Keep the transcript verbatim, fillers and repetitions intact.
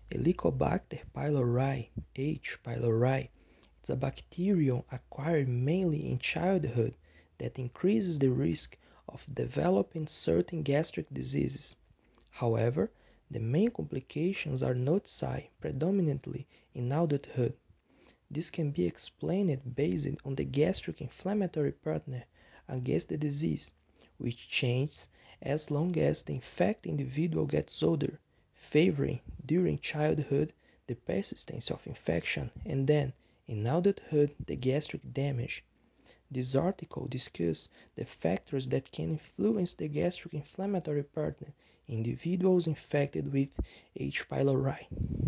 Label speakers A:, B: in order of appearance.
A: Helicobacter pylori, H. pylori, is a bacterium acquired mainly in childhood that increases the risk of developing certain gastric diseases. However, the main complications are noticed predominantly in adulthood. This can be explained based on the gastric inflammatory pattern against the disease, which changes as long as the infected individual gets older, favoring during childhood the persistence of infection and then, in adulthood, the gastric damage. This article discusses the factors that can influence the gastric inflammatory pattern in individuals infected with H. pylori.